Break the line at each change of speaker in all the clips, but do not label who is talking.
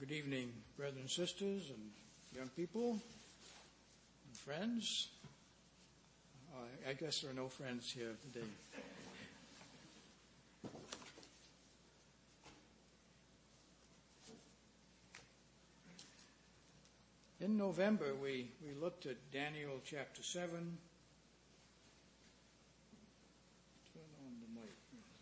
Good evening, brothers and sisters and young people and friends. I guess there are no friends here today. In November, we looked at Daniel chapter 7. Turn on the mic.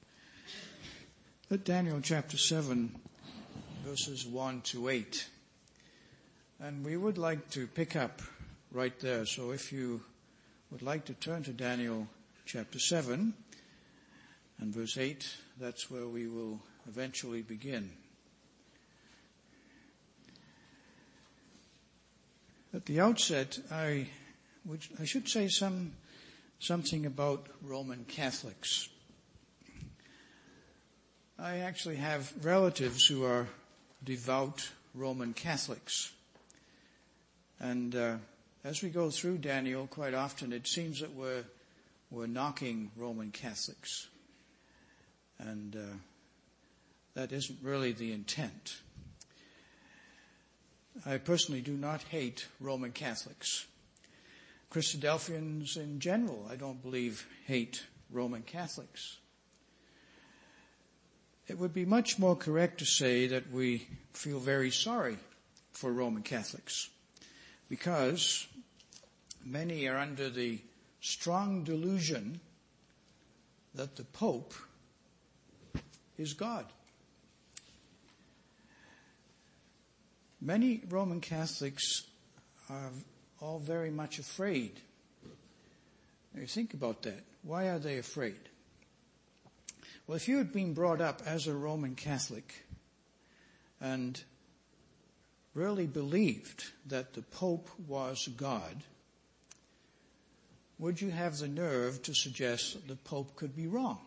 At Daniel chapter 7, verses 1 to 8. And we would like to pick up right there. So if you would like to turn to Daniel chapter 7 and verse 8, that's where we will eventually begin. At the outset, I should say something about Roman Catholics. I actually have relatives who are devout Roman Catholics. And as we go through Daniel, quite often it seems that we're knocking Roman Catholics. And that isn't really the intent. I personally do not hate Roman Catholics. Christadelphians in general, I don't believe, hate Roman Catholics. It would be much more correct to say that we feel very sorry for Roman Catholics because many are under the strong delusion that the Pope is God. Many Roman Catholics are all very much afraid. Now, think about that. Why are they afraid? Well, if you had been brought up as a Roman Catholic and really believed that the Pope was God, would you have the nerve to suggest that the Pope could be wrong?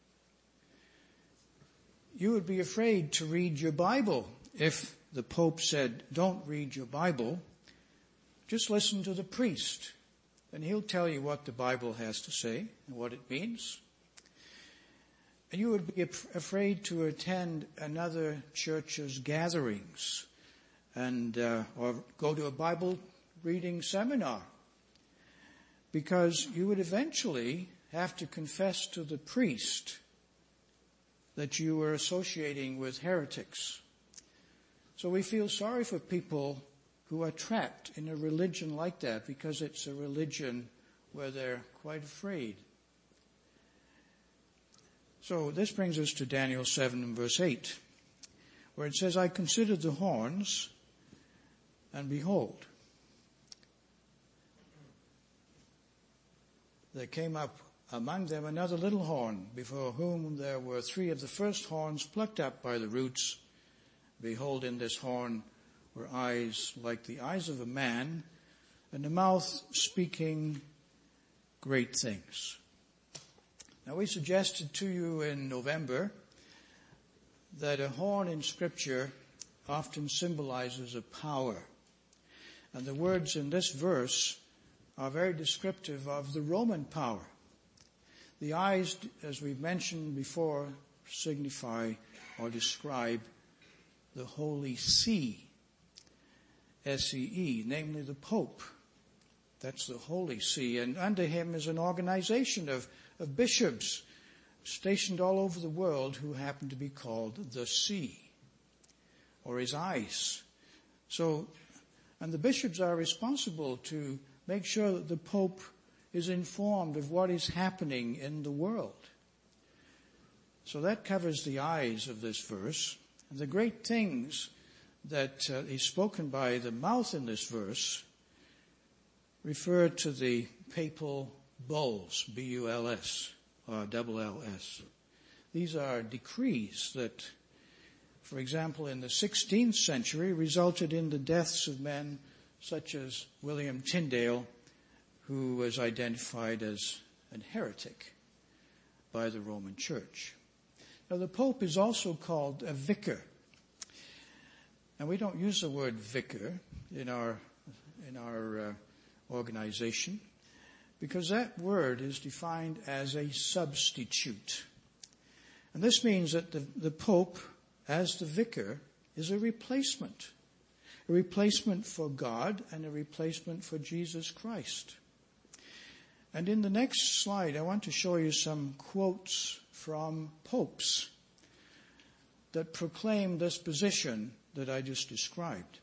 You would be afraid to read your Bible if the Pope said, don't read your Bible, just listen to the priest, and he'll tell you what the Bible has to say and what it means. And you would be afraid to attend another church's gatherings and or go to a Bible reading seminar, because you would eventually have to confess to the priest that you were associating with heretics. So we feel sorry for people who are trapped in a religion like that, because it's a religion where they're quite afraid. So this brings us to Daniel 7 and verse 8, where it says, I considered the horns, and behold, there came up among them another little horn, before whom there were 3 of the first horns plucked up by the roots. Behold, in this horn were eyes like the eyes of a man, and a mouth speaking great things. Now, we suggested to you in November that a horn in Scripture often symbolizes a power. And the words in this verse are very descriptive of the Roman power. The eyes, as we've mentioned before, signify or describe the Holy See, S-E-E, namely the Pope. That's the Holy See. And under him is an organization of bishops stationed all over the world who happen to be called the See, or his eyes. So, and the bishops are responsible to make sure that the Pope is informed of what is happening in the world. So that covers the eyes of this verse. And the great things that is spoken by the mouth in this verse refer to the papal bulls, B-U-L-S, or double-L-S. These are decrees that, for example, in the 16th century resulted in the deaths of men such as William Tyndale, who was identified as an heretic by the Roman Church. Now, the Pope is also called a vicar. And we don't use the word vicar in our organization, because that word is defined as a substitute. And this means that the Pope, as the vicar, is a replacement for God and a replacement for Jesus Christ. And in the next slide, I want to show you some quotes from popes that proclaim this position that I just described.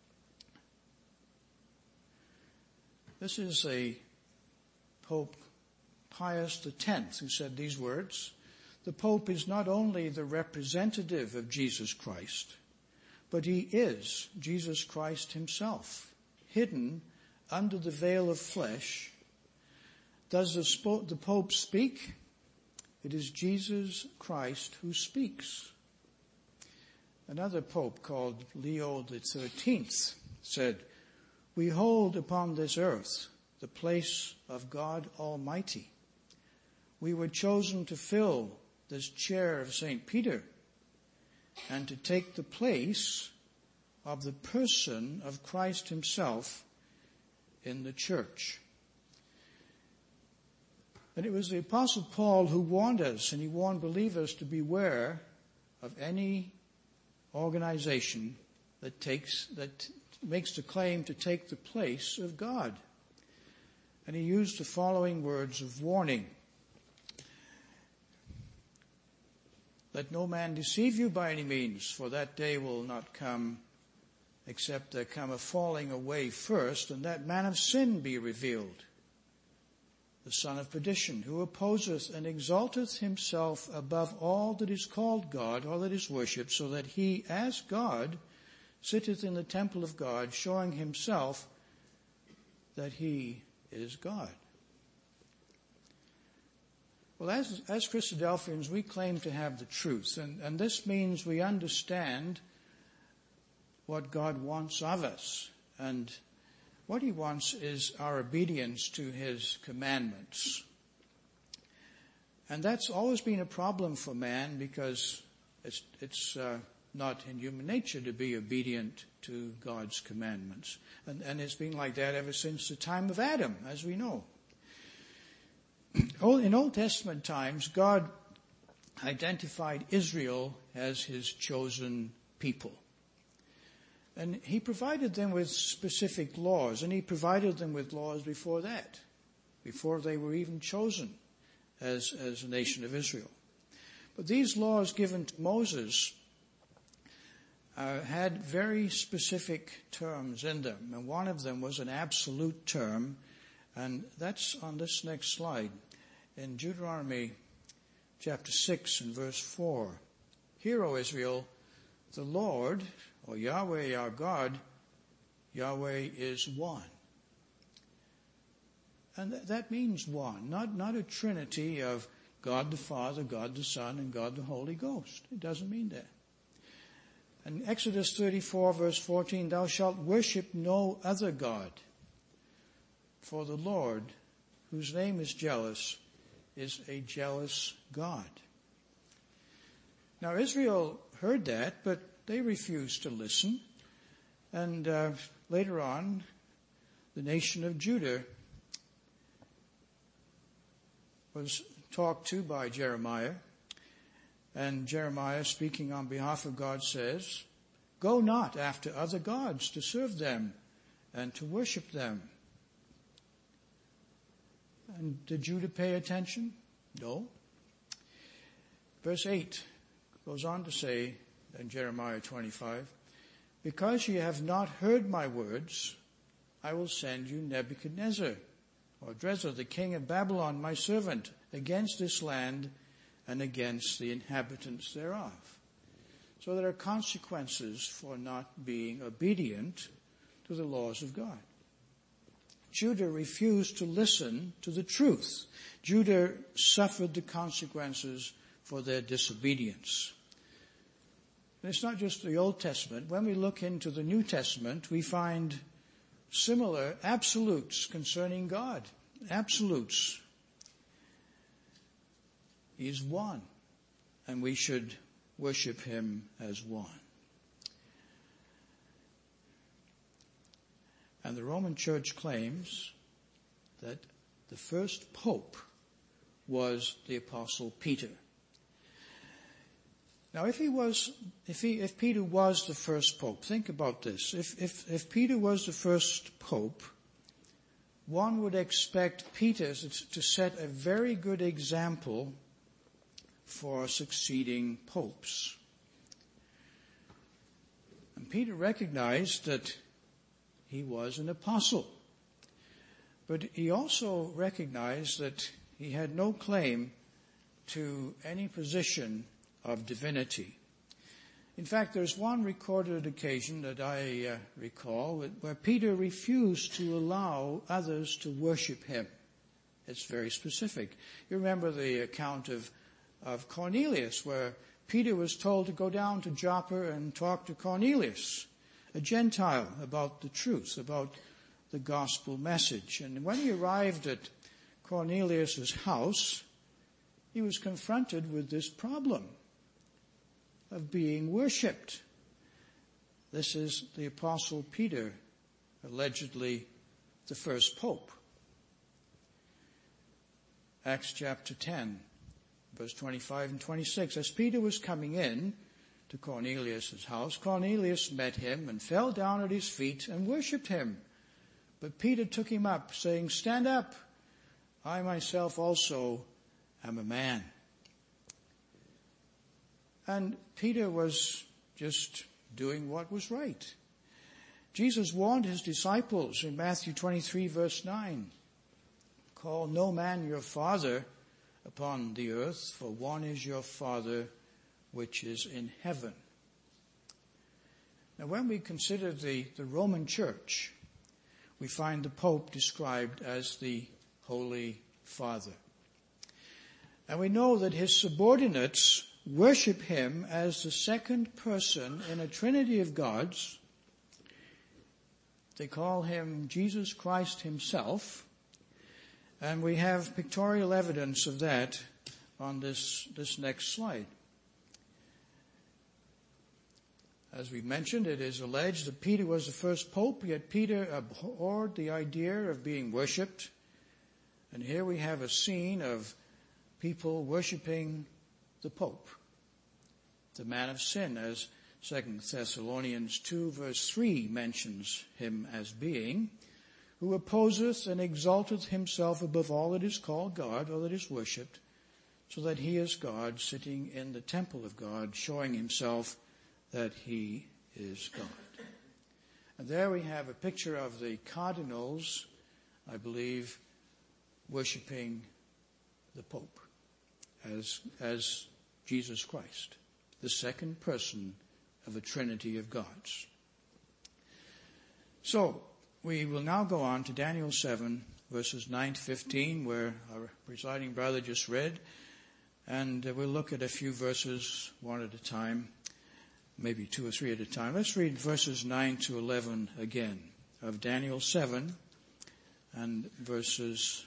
This is a Pope Pius X who said these words: "The Pope is not only the representative of Jesus Christ, but he is Jesus Christ himself, hidden under the veil of flesh. Does the Pope speak? It is Jesus Christ who speaks." Another Pope called Leo XIII said, "We hold upon this earth the place of God Almighty. We were chosen to fill this chair of St. Peter and to take the place of the person of Christ himself in the church." And it was the Apostle Paul who warned us, and he warned believers to beware of any organization that makes the claim to take the place of God. And he used the following words of warning: "Let no man deceive you by any means, for that day will not come except there come a falling away first, and that man of sin be revealed, the son of perdition, who opposeth and exalteth himself above all that is called God or that is worshipped, so that he, as God, sitteth in the temple of God, showing himself that he is God." Well, as Christadelphians, we claim to have the truth, and this means we understand what God wants of us, and what he wants is our obedience to his commandments. And that's always been a problem for man, because it's not in human nature to be obedient to God's commandments. And it's been like that ever since the time of Adam, as we know. In Old Testament times, God identified Israel as his chosen people. And he provided them with specific laws, and he provided them with laws before that, before they were even chosen as a nation of Israel. But these laws given to Moses had very specific terms in them, and one of them was an absolute term, and that's on this next slide. In Deuteronomy chapter 6 and verse 4, "Hear, O Israel, the Lord, or Yahweh our God, Yahweh is one." And that means one, not a trinity of God the Father, God the Son, and God the Holy Ghost. It doesn't mean that. And Exodus 34 verse 14, "Thou shalt worship no other God, for the Lord, whose name is jealous, is a jealous God." Now Israel heard that, but they refused to listen. And later on, the nation of Judah was talked to by Jeremiah. And Jeremiah, speaking on behalf of God, says, "Go not after other gods to serve them and to worship them." And did Judah pay attention? No. Verse 8 goes on to say, in Jeremiah 25, "Because ye have not heard my words, I will send you Nebuchadnezzar, or Dresser, the king of Babylon, my servant, against this land and against the inhabitants thereof." So there are consequences for not being obedient to the laws of God. Judah refused to listen to the truth. Judah suffered the consequences for their disobedience. And it's not just the Old Testament. When we look into the New Testament, we find similar absolutes concerning God. Absolutes. He is one, and we should worship him as one. And the Roman Church claims that the first pope was the Apostle Peter. Now, if Peter was the first pope, think about this. If Peter was the first pope, one would expect Peter to set a very good example for succeeding popes. And Peter recognized that he was an apostle, but he also recognized that he had no claim to any position of divinity. In fact, there's one recorded occasion that I recall where Peter refused to allow others to worship him. It's very specific. You remember the account of Cornelius, where Peter was told to go down to Joppa and talk to Cornelius, a Gentile, about the truth, about the gospel message. And when he arrived at Cornelius' house, he was confronted with this problem of being worshipped. This is the Apostle Peter, allegedly the first pope. Acts chapter 10, verse 25 and 26. As Peter was coming in to Cornelius' house, Cornelius met him and fell down at his feet and worshipped him. But Peter took him up, saying, "Stand up, I myself also am a man." And Peter was just doing what was right. Jesus warned his disciples in Matthew 23 verse 9, "Call no man your father upon the earth, for one is your Father which is in heaven." Now when we consider the Roman Church, we find the Pope described as the Holy Father. And we know that his subordinates worship him as the second person in a trinity of gods. They call him Jesus Christ himself. And we have pictorial evidence of that on this next slide. As we mentioned, it is alleged that Peter was the first pope, yet Peter abhorred the idea of being worshipped. And here we have a scene of people worshipping the Pope, the man of sin, as 2 Thessalonians 2 verse 3 mentions him as being, who opposeth and exalteth himself above all that is called God or that is worshipped, so that he is God sitting in the temple of God, showing himself that he is God. And there we have a picture of the cardinals, I believe, worshipping the Pope as Jesus Christ, the second person of a trinity of gods. So, we will now go on to Daniel 7, verses 9 to 15, where our presiding brother just read, and we'll look at a few verses one at a time, maybe two or three at a time. Let's read verses 9 to 11 again of Daniel 7, and verses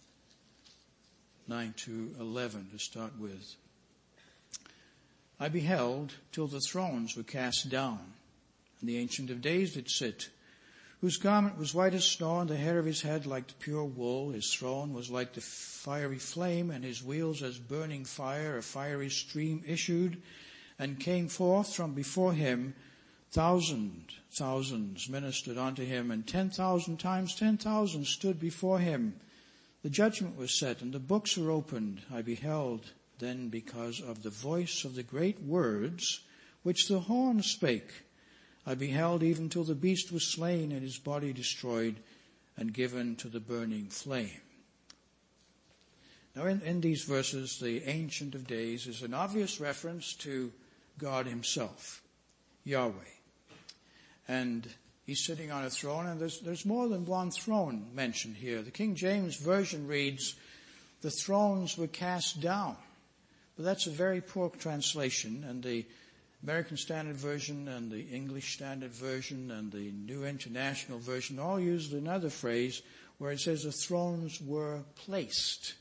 9 to 11 to start with. "I beheld till the thrones were cast down, and the Ancient of Days did sit, whose garment was white as snow, and the hair of his head like the pure wool. His throne was like the fiery flame, and his wheels as burning fire. A fiery stream issued and came forth from before him. Thousands ministered unto him, and 10,000 times 10,000 stood before him. The judgment was set, and the books were opened. I beheld then because of the voice of the great words which the horn spake. I beheld even till the beast was slain, and his body destroyed and given to the burning flame." Now in these verses, the Ancient of Days is an obvious reference to God himself, Yahweh. And he's sitting on a throne, and there's more than one throne mentioned here. The King James Version reads, "The thrones were cast down." But that's a very poor translation, and the American Standard Version and the English Standard Version and the New International Version all use another phrase where it says the thrones were placed.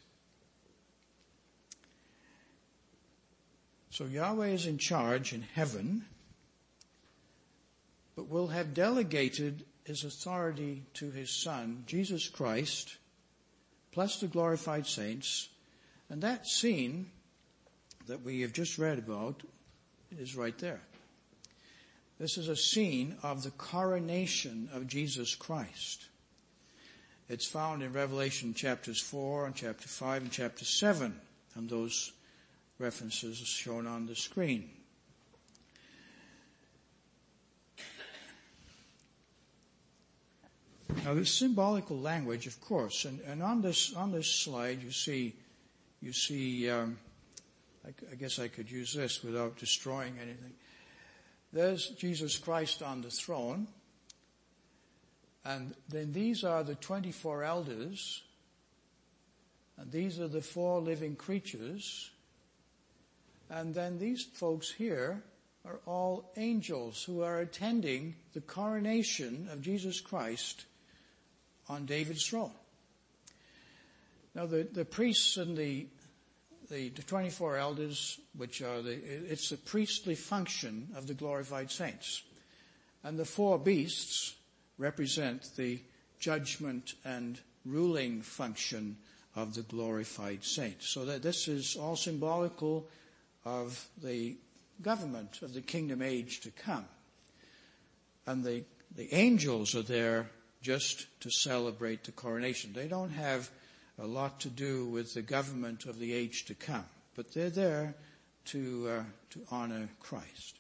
So Yahweh is in charge in heaven, but will have delegated his authority to his Son, Jesus Christ, plus the glorified saints. And that scene that we have just read about It is right there. This is a scene of the coronation of Jesus Christ. It's found in Revelation chapters 4 and chapter 5 and chapter 7, and those references are shown on the screen. Now, this symbolical language, of course, and on this slide you see. I guess I could use this without destroying anything. There's Jesus Christ on the throne, and then these are the 24 elders, and these are the 4 living creatures, and then these folks here are all angels who are attending the coronation of Jesus Christ on David's throne. Now the priests and the 24 elders, it's the priestly function of the glorified saints. And the 4 beasts represent the judgment and ruling function of the glorified saints. So that this is all symbolical of the government of the kingdom age to come. And the angels are there just to celebrate the coronation. They don't have a lot to do with the government of the age to come, but they're there to honor Christ.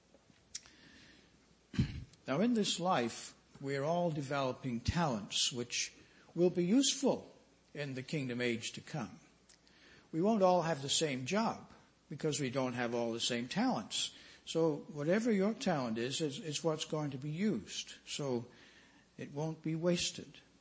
Now, in this life, we're all developing talents which will be useful in the kingdom age to come. We won't all have the same job because we don't have all the same talents. So whatever your talent is what's going to be used. So it won't be wasted.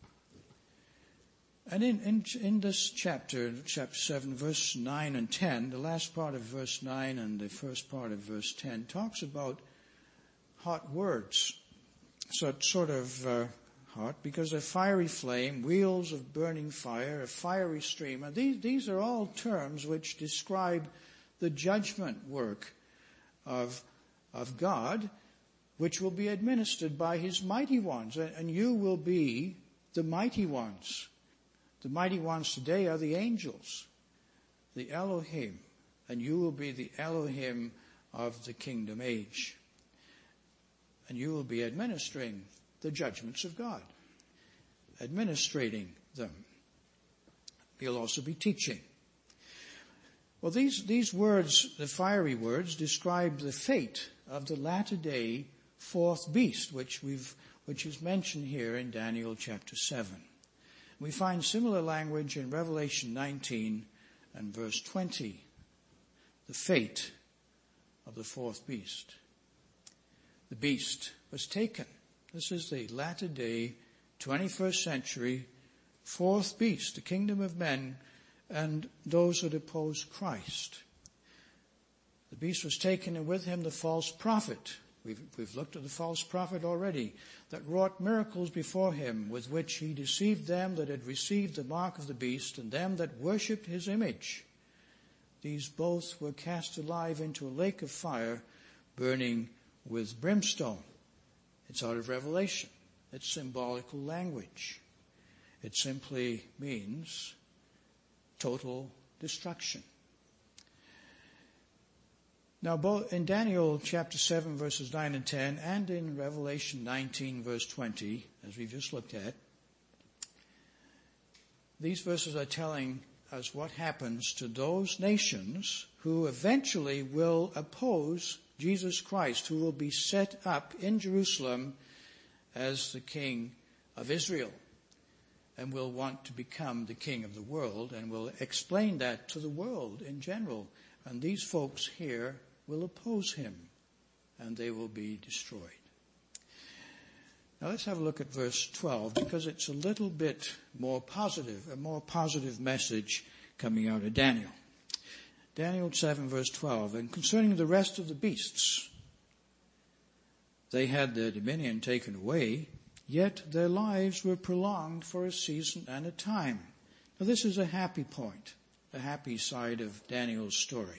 And in this chapter 7, verse 9 and 10, the last part of verse 9 and the first part of verse 10 talks about hot words. So it's sort of hot because a fiery flame, wheels of burning fire, a fiery stream. And these are all terms which describe the judgment work of God, which will be administered by his mighty ones. And you will be the mighty ones. The mighty ones today are the angels, the Elohim, and you will be the Elohim of the kingdom age. And you will be administering the judgments of God, administrating them. You'll also be teaching. Well, these words, the fiery words, describe the fate of the latter day 4th beast, which is mentioned here in Daniel chapter 7. We find similar language in Revelation 19 and verse 20. The fate of the 4th beast. The beast was taken. This is the latter day, 21st century, 4th beast, the kingdom of men and those that oppose Christ. The beast was taken, and with him the false prophet. We've looked at the false prophet already, that wrought miracles before him, with which he deceived them that had received the mark of the beast, and them that worshipped his image. These both were cast alive into a lake of fire, burning with brimstone. It's out of Revelation. It's symbolical language. It simply means total destruction. Now, both in Daniel chapter 7 verses 9 and 10 and in Revelation 19 verse 20, as we've just looked at, these verses are telling us what happens to those nations who eventually will oppose Jesus Christ, who will be set up in Jerusalem as the King of Israel and will want to become the king of the world and will explain that to the world in general. And these folks here will oppose him, and they will be destroyed. Now let's have a look at verse 12, because it's a little bit more positive, a more positive message coming out of Daniel. Daniel 7 verse 12, and concerning the rest of the beasts, they had their dominion taken away, yet their lives were prolonged for a season and a time. Now this is a happy point, the happy side of Daniel's story.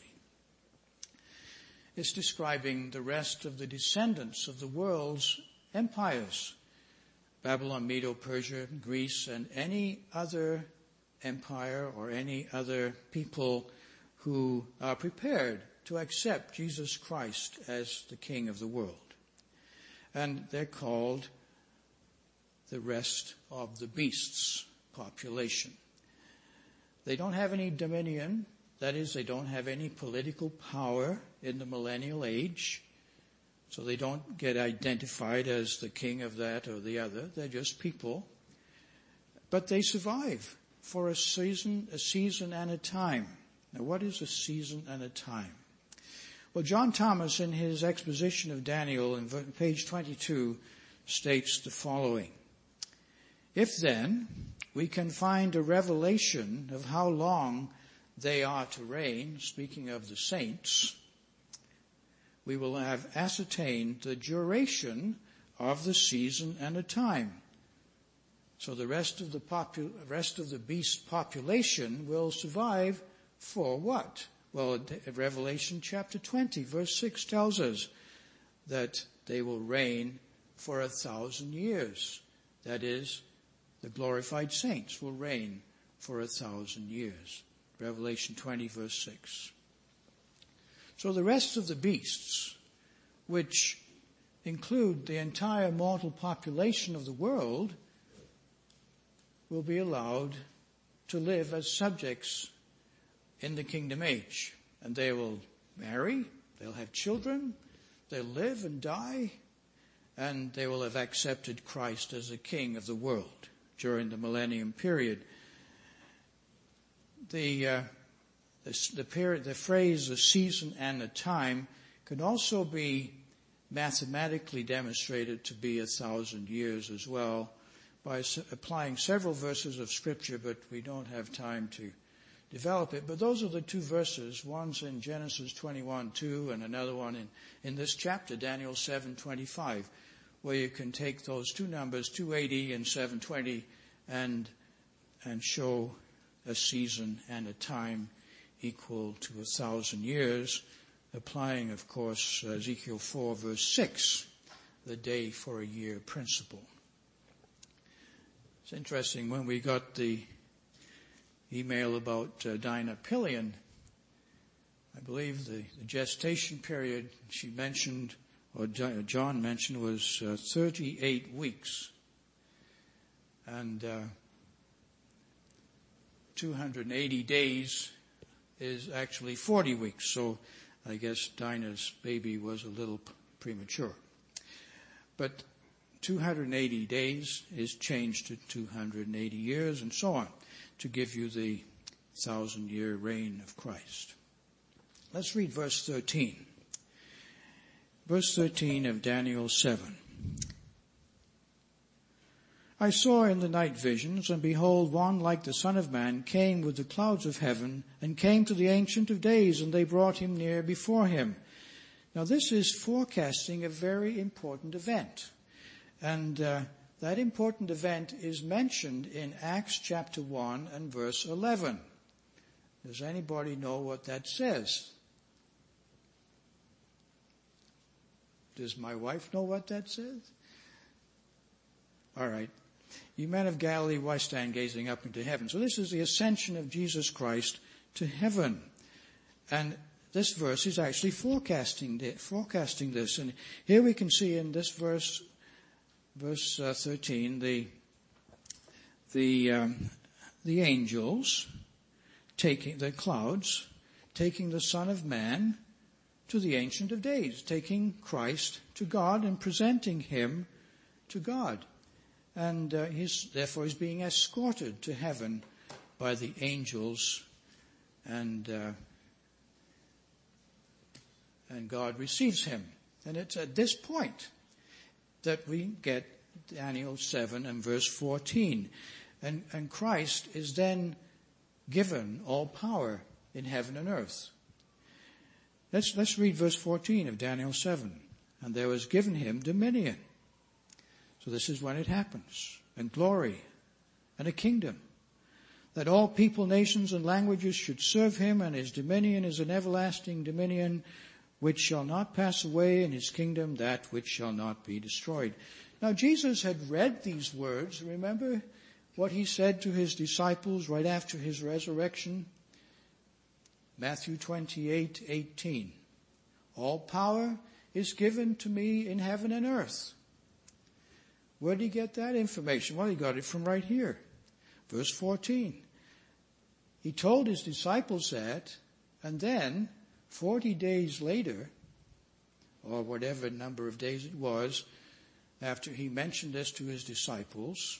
It's describing the rest of the descendants of the world's empires, Babylon, Medo, Persia, Greece, and any other empire or any other people who are prepared to accept Jesus Christ as the King of the world. And they're called the rest of the beasts population. They don't have any dominion. That is, they don't have any political power in the millennial age. So they don't get identified as the king of that or the other. They're just people. But they survive for a season and a time. Now, what is a season and a time? Well, John Thomas, in his exposition of Daniel, in page 22, states the following. If then we can find a revelation of how long they are to reign, speaking of the saints, we will have ascertained the duration of the season and a time. So the rest of the beast population will survive for what? Well, Revelation chapter 20, verse 6 tells us that they will reign for 1,000 years. That is, the glorified saints will reign for 1,000 years. Revelation 20, verse 6. So the rest of the beasts, which include the entire mortal population of the world, will be allowed to live as subjects in the kingdom age. And they will marry, they'll have children, they'll live and die, and they will have accepted Christ as the King of the world during the millennium period. The phrase, the season and the time, could also be mathematically demonstrated to be 1,000 years as well by applying several verses of Scripture, but we don't have time to develop it. But those are the two verses. One's in Genesis 21:2 and another one in this chapter, Daniel 7:25, where you can take those two numbers, 280 and 720, and show a season and a time equal to 1,000 years, applying, of course, Ezekiel 4, verse 6, the day for a year principle. It's interesting, when we got the email about Dinah Pillion, I believe the gestation period she mentioned, or John mentioned, was 38 weeks. And 280 days is actually 40 weeks. So I guess Dinah's baby was a little premature. But 280 days is changed to 280 years and so on, to give you the 1,000-year reign of Christ. Let's read verse 13. Verse 13 of Daniel 7. I saw in the night visions, and behold, one like the Son of Man came with the clouds of heaven, and came to the Ancient of Days, and they brought him near before him. Now this is forecasting a very important event. And that important event is mentioned in Acts chapter 1 and verse 11. Does anybody know what that says? Does my wife know what that says? All right. You men of Galilee, why stand gazing up into heaven? So this is the ascension of Jesus Christ to heaven. And this verse is actually forecasting this. And here we can see in this verse 13, the angels taking the clouds, taking the Son of Man to the Ancient of Days, taking Christ to God and presenting him to God. And therefore he's being escorted to heaven by the angels, and God receives him. And it's at this point that we get Daniel 7 and verse 14. And Christ is then given all power in heaven and earth. Let's read verse 14 of Daniel 7. And there was given him dominion. So this is when it happens. And glory and a kingdom, that all people, nations, and languages should serve him, and his dominion is an everlasting dominion which shall not pass away, in his kingdom that which shall not be destroyed. Now Jesus had read these words. Remember what he said to his disciples right after his resurrection? Matthew 28:18. All power is given to me in heaven and earth. Where did he get that information? Well, he got it from right here. Verse 14. He told his disciples that, and then 40 days later, or whatever number of days it was, after he mentioned this to his disciples,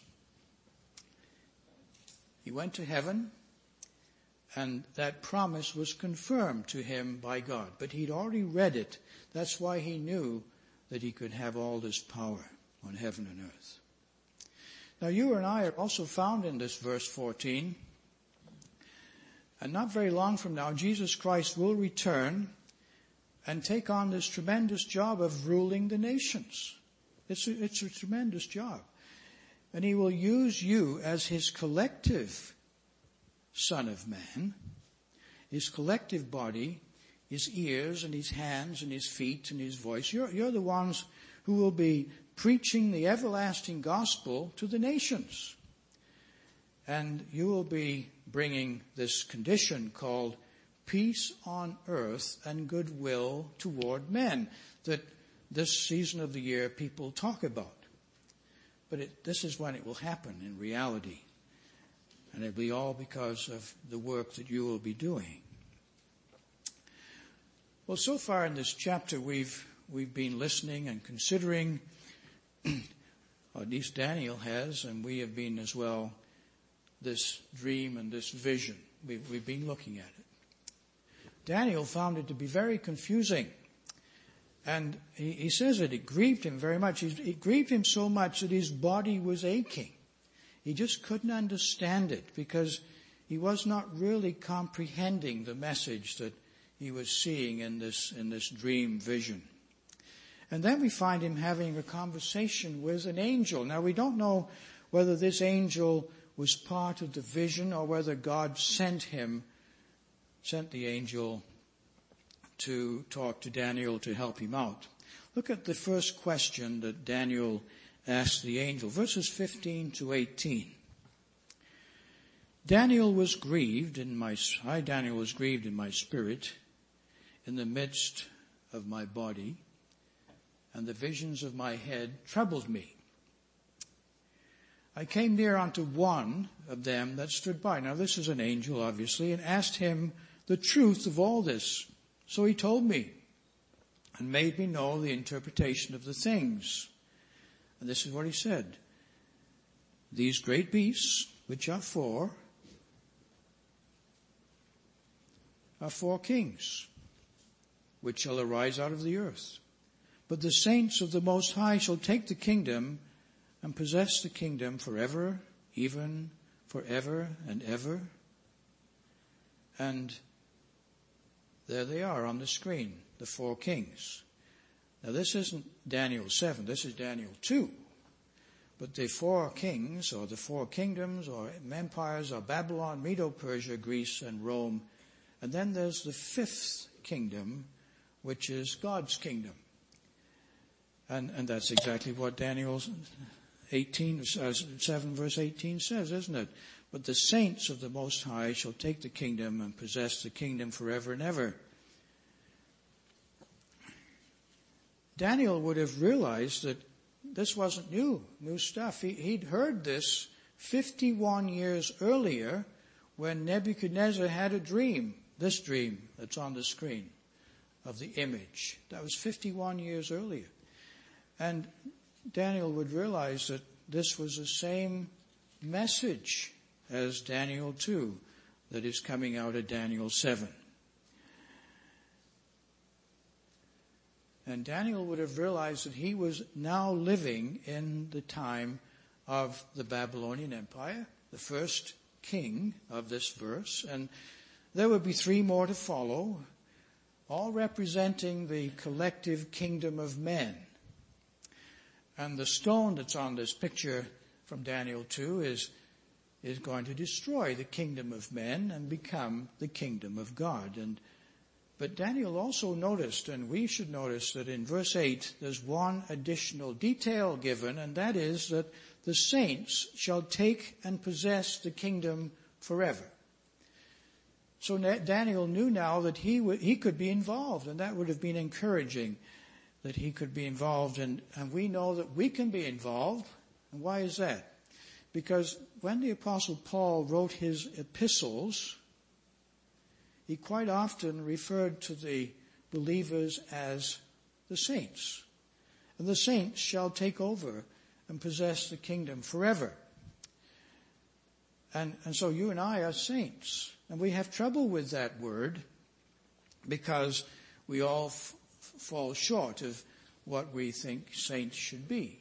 he went to heaven, and that promise was confirmed to him by God. But he'd already read it. That's why he knew that he could have all this power on heaven and earth. Now you and I are also found in this verse 14. And not very long from now, Jesus Christ will return and take on this tremendous job of ruling the nations. It's a tremendous job. And he will use you as his collective Son of Man, his collective body, his ears and his hands and his feet and his voice. You're the ones who will be preaching the everlasting gospel to the nations. And you will be bringing this condition called peace on earth and goodwill toward men that this season of the year people talk about. But this is when it will happen in reality. And it'll be all because of the work that you will be doing. Well, so far in this chapter we've been listening and considering, or at least Daniel has, and we have been as well, this dream and this vision. We've been looking at it. Daniel found it to be very confusing. And he says that it grieved him very much. It grieved him so much that his body was aching. He just couldn't understand it because he was not really comprehending the message that he was seeing in this dream vision. And then we find him having a conversation with an angel. Now we don't know whether this angel was part of the vision or whether God sent the angel to talk to Daniel to help him out. Look at the first question that Daniel asked the angel, verses 15 to 18. Daniel was grieved in my spirit in the midst of my body, and the visions of my head troubled me. I came near unto one of them that stood by. Now this is an angel, obviously, and asked him the truth of all this. So he told me and made me know the interpretation of the things. And this is what he said. These great beasts, which are four kings, which shall arise out of the earth. But the saints of the Most High shall take the kingdom and possess the kingdom forever, even forever and ever. And there they are on the screen, the four kings. Now this isn't Daniel 7, this is Daniel 2. But the four kings, or the four kingdoms, or empires, are Babylon, Medo-Persia, Greece, and Rome. And then there's the fifth kingdom, which is God's kingdom. And that's exactly what Daniel 7 verse 18 says, isn't it? But the saints of the Most High shall take the kingdom and possess the kingdom forever and ever. Daniel would have realized that this wasn't new stuff. He'd heard this 51 years earlier when Nebuchadnezzar had a dream, this dream that's on the screen of the image. That was 51 years earlier. And Daniel would realize that this was the same message as Daniel 2 that is coming out of Daniel 7. And Daniel would have realized that he was now living in the time of the Babylonian Empire, the first king of this verse. And there would be three more to follow, all representing the collective kingdom of men. And the stone that's on this picture from Daniel 2 is going to destroy the kingdom of men and become the kingdom of God. But Daniel also noticed, and we should notice, that in verse 8 there's one additional detail given, and that is that the saints shall take and possess the kingdom forever. So Daniel knew now that he could be involved, and that would have been encouraging, that he could be involved. And we know that we can be involved. And why is that? Because when the Apostle Paul wrote his epistles, he quite often referred to the believers as the saints. And the saints shall take over and possess the kingdom forever. And so you and I are saints. And we have trouble with that word because we all fall short of what we think saints should be.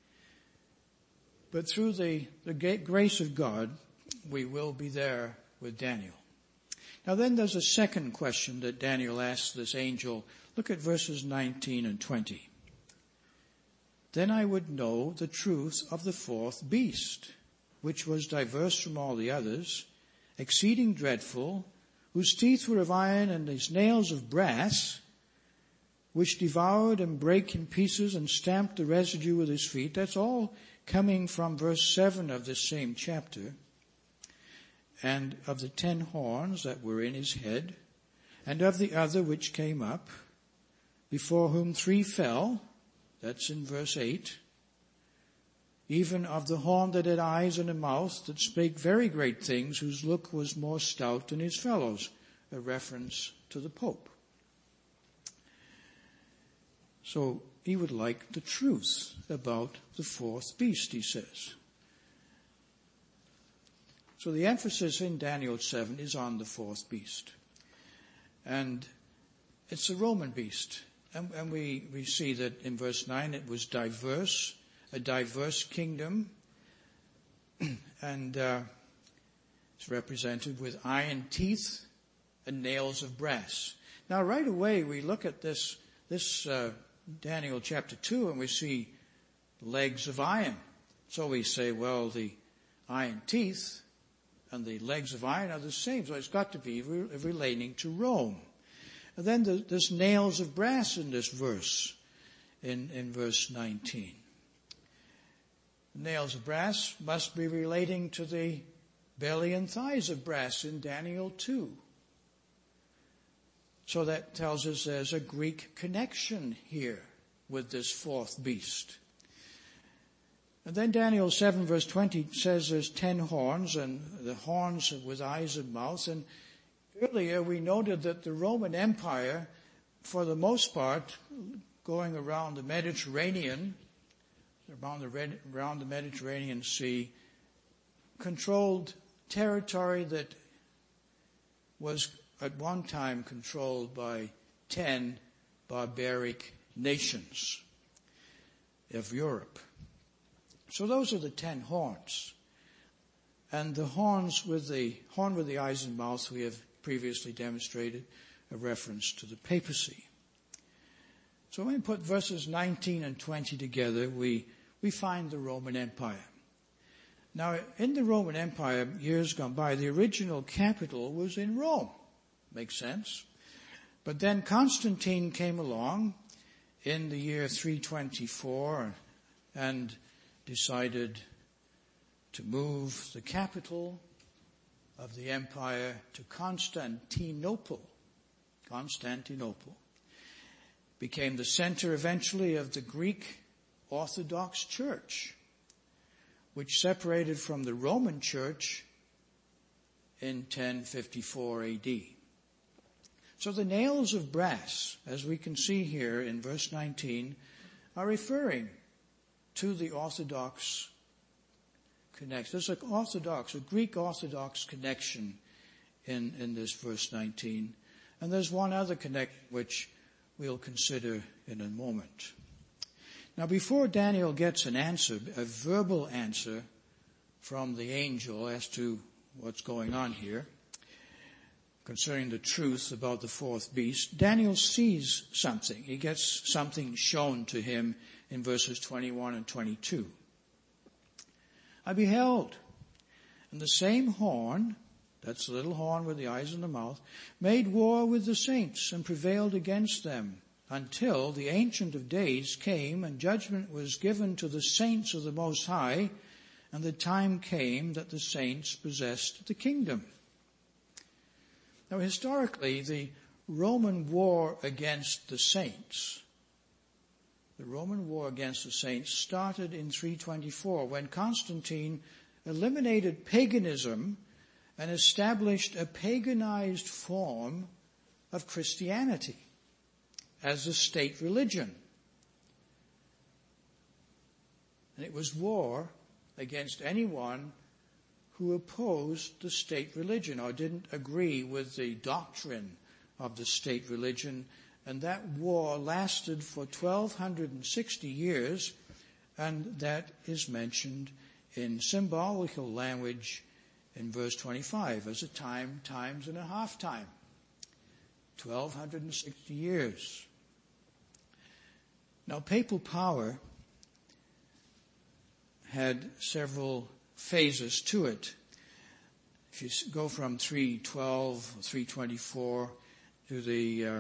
But through the grace of God, we will be there with Daniel. Now then there's a second question that Daniel asks this angel. Look at verses 19 and 20. Then I would know the truth of the fourth beast, which was diverse from all the others, exceeding dreadful, whose teeth were of iron and his nails of brass, which devoured and brake in pieces and stamped the residue with his feet. That's all coming from verse 7 of this same chapter. And of the 10 horns that were in his head, and of the other which came up, before whom 3 fell, that's in verse 8, even of the horn that had eyes and a mouth, that spake very great things, whose look was more stout than his fellows, a reference to the Pope. So he would like the truth about the fourth beast, he says. So the emphasis in Daniel 7 is on the fourth beast. And it's a Roman beast. And we see that in verse 9 it was diverse, a diverse kingdom. And it's represented with iron teeth and nails of brass. Now right away we look at this Daniel chapter 2 and we see legs of iron. So we say, well, the iron teeth and the legs of iron are the same. So it's got to be relating to Rome. And then there's nails of brass in this verse, in verse 19. The nails of brass must be relating to the belly and thighs of brass in Daniel 2. So that tells us there's a Greek connection here with this fourth beast. And then Daniel 7 verse 20 says there's 10 horns, and the horns with eyes and mouths. And earlier we noted that the Roman Empire, for the most part, going around the Mediterranean, around the Mediterranean Sea, controlled territory that was at one time controlled by 10 barbaric nations of Europe. So those are the 10 horns. And the horn with the eyes and mouth we have previously demonstrated a reference to the papacy. So when we put verses 19 and 20 together, we find the Roman Empire. Now, in the Roman Empire, years gone by, the original capital was in Rome. Makes sense. But then Constantine came along in the year 324 and decided to move the capital of the empire to Constantinople. Constantinople became the center eventually of the Greek Orthodox Church, which separated from the Roman Church in 1054 AD. So the nails of brass, as we can see here in verse 19, are referring to the Orthodox connection. There's a Greek Orthodox connection in this verse 19. And there's one other connection which we'll consider in a moment. Now before Daniel gets an answer, a verbal answer from the angel as to what's going on here, concerning the truth about the fourth beast, Daniel sees something. He gets something shown to him in verses 21 and 22. I beheld, and the same horn, that's the little horn with the eyes and the mouth, made war with the saints and prevailed against them until the Ancient of Days came and judgment was given to the saints of the Most High, and the time came that the saints possessed the kingdom. Now, historically, the Roman war against the saints started in 324 when Constantine eliminated paganism and established a paganized form of Christianity as a state religion. And it was war against anyone who opposed the state religion or didn't agree with the doctrine of the state religion. And that war lasted for 1260 years, and that is mentioned in symbolical language in verse 25 as a time, times, and a half time. 1260 years. Now, papal power had several phases to it. If you go from 312, 324 to the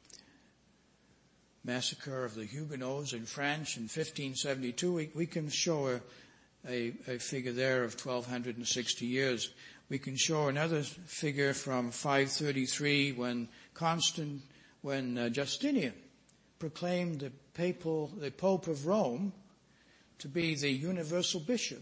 massacre of the Huguenots in France in 1572, we can show a figure there of 1260 years. We can show another figure from 533 when Justinian proclaimed the Pope of Rome to be the universal bishop.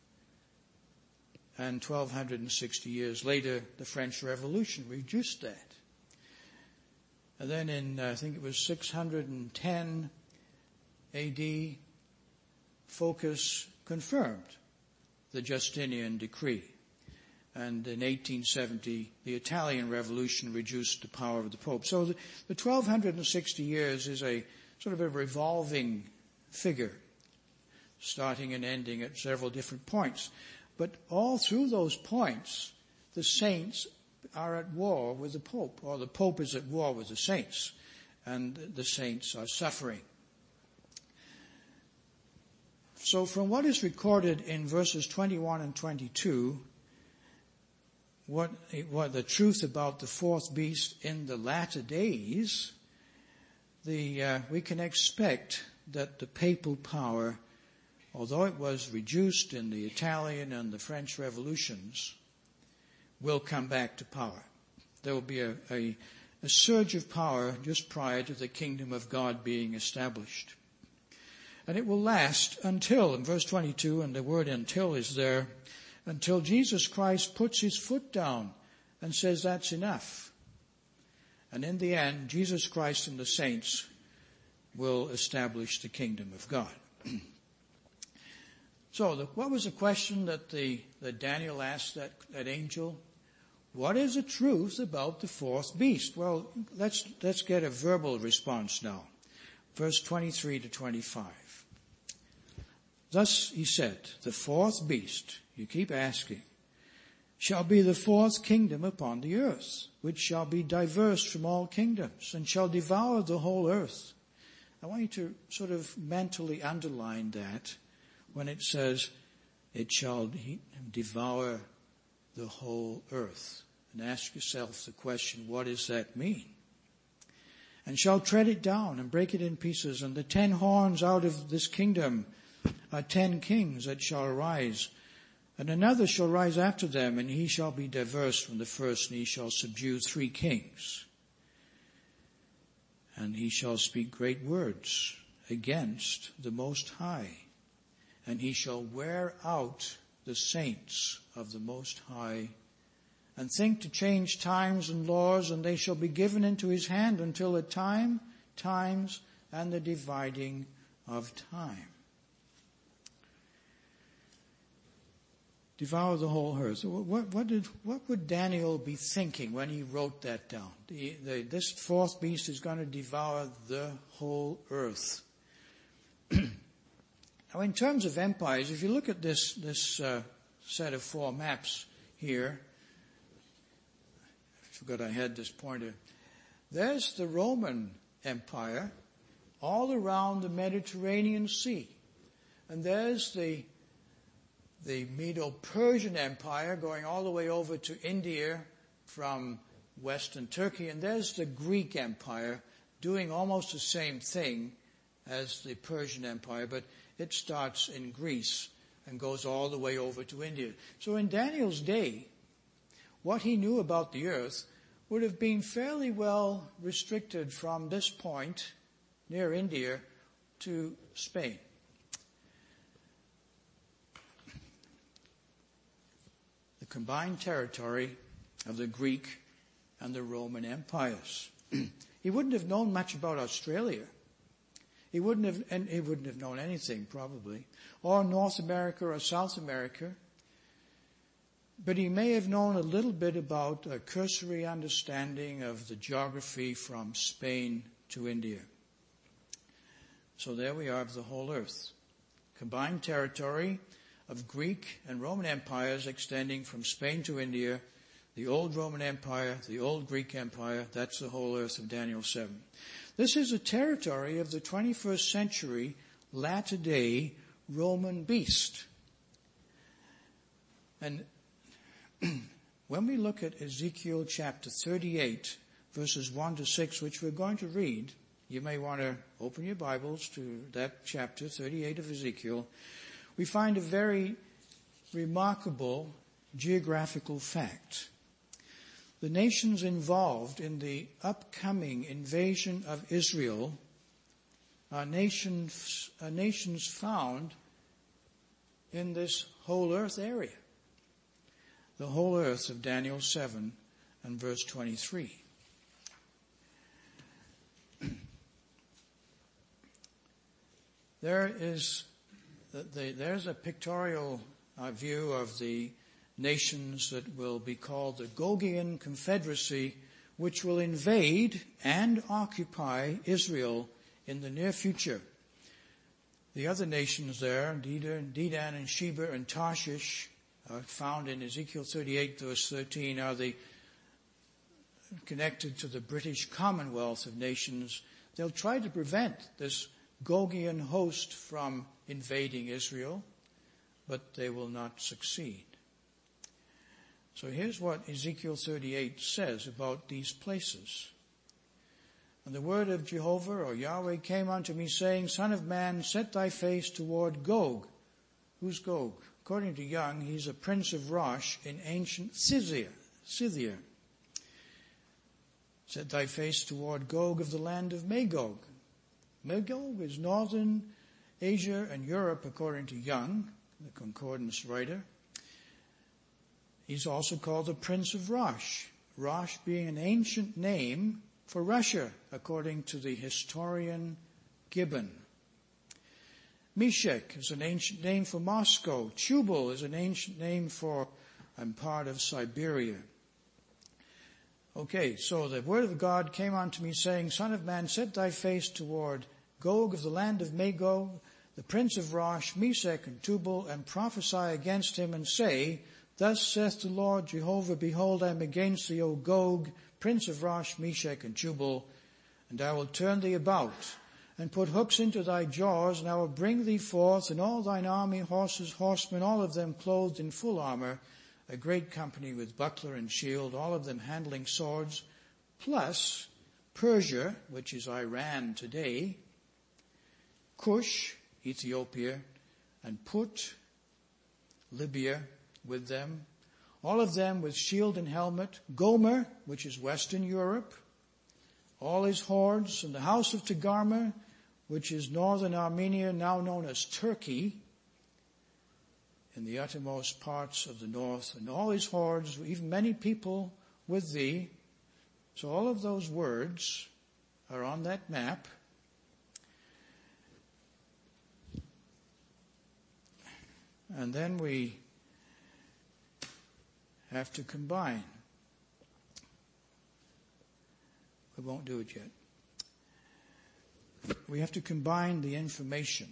And 1260 years later, the French Revolution reduced that. And then in, I think it was 610 AD, Phocas confirmed the Justinian decree. And in 1870, the Italian Revolution reduced the power of the Pope. So the 1260 years is a sort of a revolving figure, starting and ending at several different points. But all through those points, the saints are at war with the Pope, or the Pope is at war with the saints, and the saints are suffering. So from what is recorded in verses 21 and 22, what the truth about the fourth beast in the latter days, we can expect that the papal power, although it was reduced in the Italian and the French revolutions, will come back to power. There will be a surge of power just prior to the kingdom of God being established. And it will last until, in verse 22, and the word until is there, until Jesus Christ puts his foot down and says that's enough. And in the end, Jesus Christ and the saints will establish the kingdom of God. So what was the question that Daniel asked that angel? What is the truth about the fourth beast? Well, let's get a verbal response now. Verse 23 to 25. Thus he said, the fourth beast, you keep asking, shall be the fourth kingdom upon the earth, which shall be diverse from all kingdoms, and shall devour the whole earth. I want you to sort of mentally underline that when it says it shall devour the whole earth. And ask yourself the question, what does that mean? And shall tread it down and break it in pieces, and the 10 horns out of this kingdom are 10 kings that shall arise. And another shall rise after them, and he shall be diverse from the first, and he shall subdue 3 kings. And he shall speak great words against the Most High. And he shall wear out the saints of the Most High, and think to change times and laws, and they shall be given into his hand until the times, and the dividing of time. Devour the whole earth. What would Daniel be thinking when he wrote that down? This fourth beast is going to devour the whole earth. Now, in terms of empires, if you look at this set of 4 maps here, I forgot I had this pointer. There's the Roman Empire all around the Mediterranean Sea, and there's the Medo-Persian Empire going all the way over to India from western Turkey, and there's the Greek Empire doing almost the same thing as the Persian Empire, but it starts in Greece and goes all the way over to India. So in Daniel's day, what he knew about the earth would have been fairly well restricted from this point near India to Spain. The combined territory of the Greek and the Roman empires. He wouldn't have known much about Australia. He wouldn't have known anything, probably, or North America or South America. But he may have known a little bit about a cursory understanding of the geography from Spain to India. So there we are, of the whole earth. Combined territory of Greek and Roman empires extending from Spain to India, the old Roman Empire, the old Greek Empire, that's the whole earth of Daniel 7. This is a territory of the 21st century latter-day Roman beast. And when we look at Ezekiel chapter 38, verses 1 to 6, which we're going to read, you may want to open your Bibles to that chapter 38 of Ezekiel. We find a very remarkable geographical fact. The nations involved in the upcoming invasion of Israel are nations found in this whole earth area. The whole earth of Daniel 7 and verse 23. There's a pictorial view of the nations that will be called the Gogian Confederacy, which will invade and occupy Israel in the near future. The other nations there, Dedan and Sheba and Tarshish, are found in Ezekiel 38 verse 13, are connected to the British Commonwealth of Nations. They'll try to prevent this Gogian host from invading Israel, but they will not succeed. So here's what Ezekiel 38 says about these places. And the word of Jehovah, or Yahweh, came unto me, saying, Son of man, set thy face toward Gog. Who's Gog? According to Young, he's a prince of Rosh in ancient Scythia. Set thy face toward Gog of the land of Magog. Magog is northern Asia and Europe, according to Young, the concordance writer. He's also called the Prince of Rosh, Rosh being an ancient name for Russia, according to the historian Gibbon. Meshech is an ancient name for Moscow. Tubal is an ancient name for part of Siberia. Okay, so the word of God came unto me, saying, Son of man, set thy face toward Gog of the land of Magog, the prince of Rosh, Meshech and Tubal, and prophesy against him, and say, Thus saith the Lord Jehovah, Behold, I am against thee, O Gog, prince of Rosh, Meshech and Tubal, and I will turn thee about, and put hooks into thy jaws, and I will bring thee forth, and all thine army, horses, horsemen, all of them clothed in full armor, a great company with buckler and shield, all of them handling swords, plus Persia, which is Iran today, Cush, Ethiopia, and Put, Libya, with them, all of them with shield and helmet, Gomer, which is Western Europe, all his hordes, and the house of Togarmah, which is northern Armenia, now known as Turkey, in the uttermost parts of the north, and all his hordes, even many people with thee. So all of those words are on that map. And then we have to combine. We won't do it yet. We have to combine the information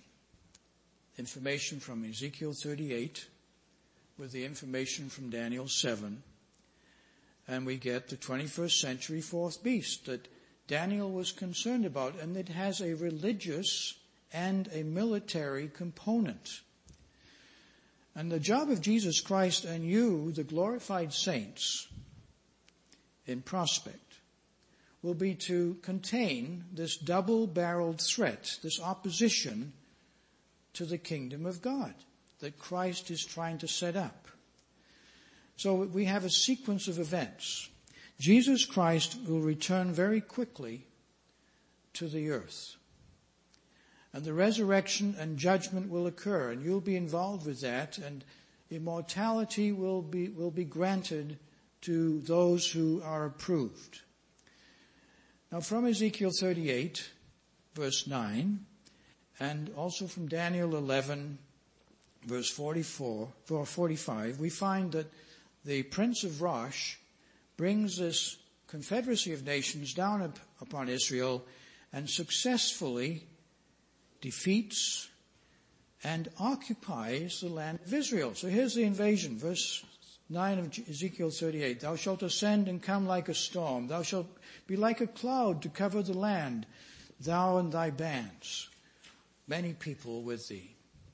from Ezekiel 38 with the information from Daniel 7, and we get the 21st century fourth beast that Daniel was concerned about, and it has a religious and a military component. And the job of Jesus Christ and you, the glorified saints, in prospect, will be to contain this double-barreled threat, this opposition to the kingdom of God that Christ is trying to set up. So we have a sequence of events. Jesus Christ will return very quickly to the earth. And the resurrection and judgment will occur, and you'll be involved with that, and immortality will be granted to those who are approved. Now from Ezekiel 38, verse 9, and also from Daniel 11, verse 45, we find that the Prince of Rosh brings this confederacy of nations down upon Israel and successfully defeats and occupies the land of Israel. So here's the invasion, verse 9 of Ezekiel 38. Thou shalt ascend and come like a storm. Thou shalt be like a cloud to cover the land, thou and thy bands. Many people with thee.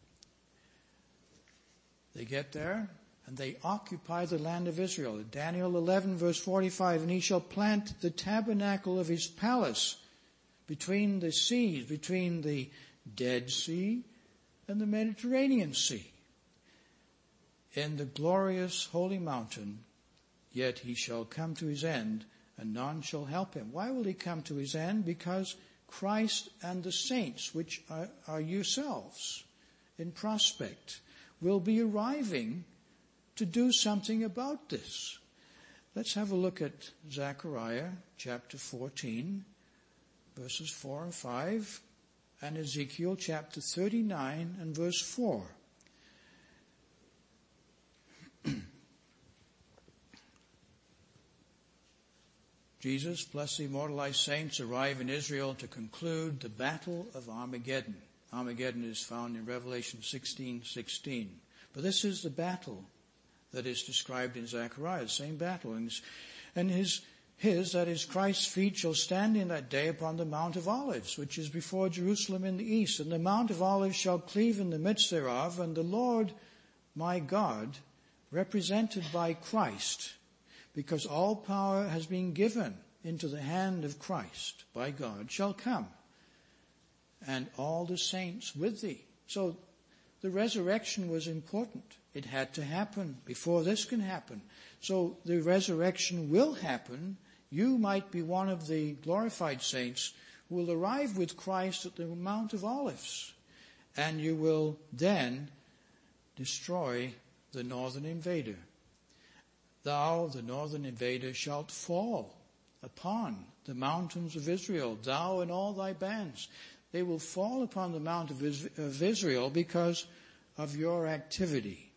They get there and they occupy the land of Israel. Daniel 11 verse 45, and he shall plant the tabernacle of his palace between the seas, between the Dead Sea and the Mediterranean Sea, in the glorious holy mountain, yet he shall come to his end, and none shall help him. Why will he come to his end? Because Christ and the saints, which are yourselves in prospect, will be arriving to do something about this. Let's have a look at Zechariah chapter 14, verses 4 and 5, and Ezekiel chapter 39 and verse 4. Jesus plus the immortalized saints arrive in Israel to conclude the battle of Armageddon. Armageddon is found in Revelation 16:16. But this is the battle that is described in Zechariah, the same battle. And his, that is Christ's feet, shall stand in that day upon the Mount of Olives, which is before Jerusalem in the east. And the Mount of Olives shall cleave in the midst thereof, and the Lord my God, represented by Christ, because all power has been given into the hand of Christ by God, shall come, and all the saints with thee. So the resurrection was important. It had to happen before this can happen. So the resurrection will happen. You might be one of the glorified saints who will arrive with Christ at the Mount of Olives, and you will then destroy the northern invader. Thou, the northern invader, shalt fall upon the mountains of Israel, thou and all thy bands. They will fall upon the mount of Israel because of your activity.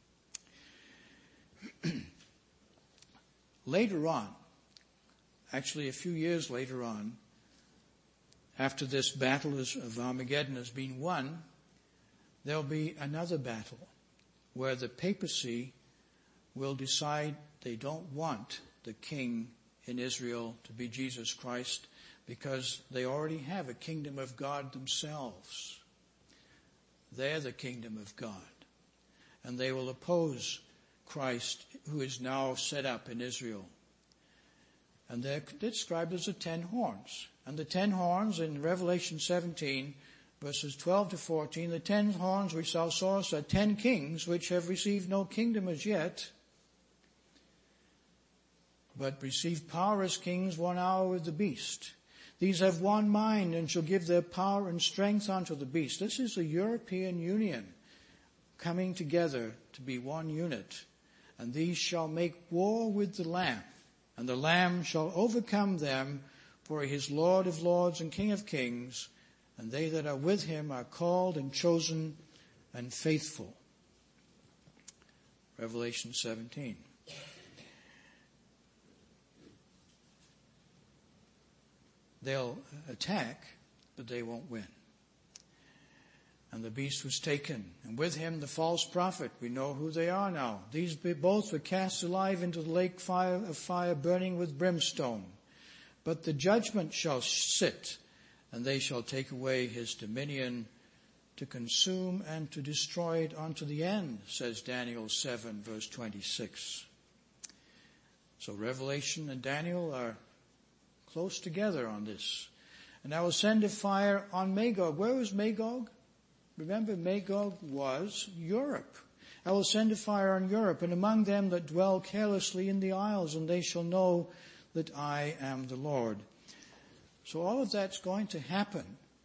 Later on, actually a few years later on, after this battle of Armageddon has been won, there'll be another battle where the papacy will decide they don't want the king in Israel to be Jesus Christ, because they already have a kingdom of God themselves. They're the kingdom of God. And they will oppose Christ, who is now set up in Israel. And they're described as the 10 horns. And the 10 horns in Revelation 17, verses 12 to 14, the 10 horns which thou sawest are 10 kings which have received no kingdom as yet, but received power as kings 1 hour with the beast. These have one mind and shall give their power and strength unto the beast. This is the European Union coming together to be one unit. And these shall make war with the Lamb, and the Lamb shall overcome them, for he is Lord of lords and King of kings, and they that are with him are called and chosen and faithful. Revelation 17. They'll attack, but they won't win. And the beast was taken, and with him the false prophet. We know who they are now. These both were cast alive into the lake of fire burning with brimstone. But the judgment shall sit, and they shall take away his dominion to consume and to destroy it unto the end, says Daniel 7, verse 26. So Revelation and Daniel are close together on this. And I will send a fire on Magog. Where was Magog? Remember, Magog was Europe. I will send a fire on Europe, and among them that dwell carelessly in the isles, and they shall know that I am the Lord. So all of that's going to happen.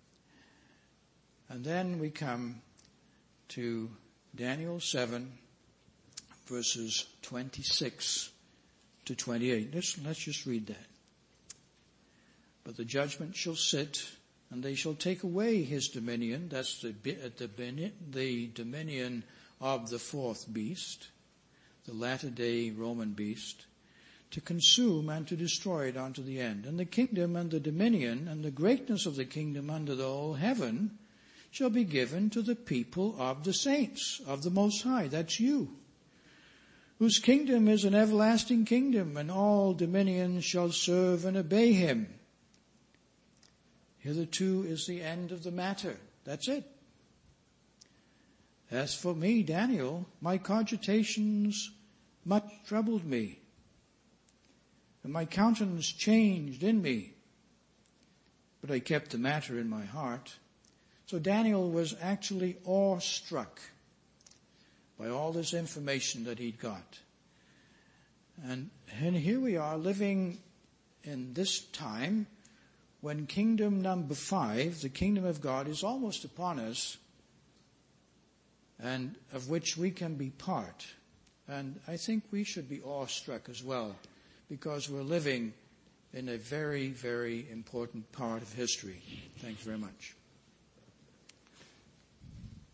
And then we come to Daniel 7, verses 26 to 28. Let's just read that. But the judgment shall sit, and they shall take away his dominion. That's the dominion of the fourth beast, the latter-day Roman beast, to consume and to destroy it unto the end. And the kingdom and the dominion and the greatness of the kingdom under the whole heaven shall be given to the people of the saints of the Most High. That's you. Whose kingdom is an everlasting kingdom, and all dominions shall serve and obey him. Hitherto is the end of the matter. That's it. As for me, Daniel, my cogitations much troubled me, and my countenance changed in me. But I kept the matter in my heart. So Daniel was actually awestruck by all this information that he'd got. And here we are living in this time when kingdom number 5, the kingdom of God, is almost upon us, and of which we can be part. And I think we should be awestruck as well, because we're living in a very, very important part of history. Thank you very much.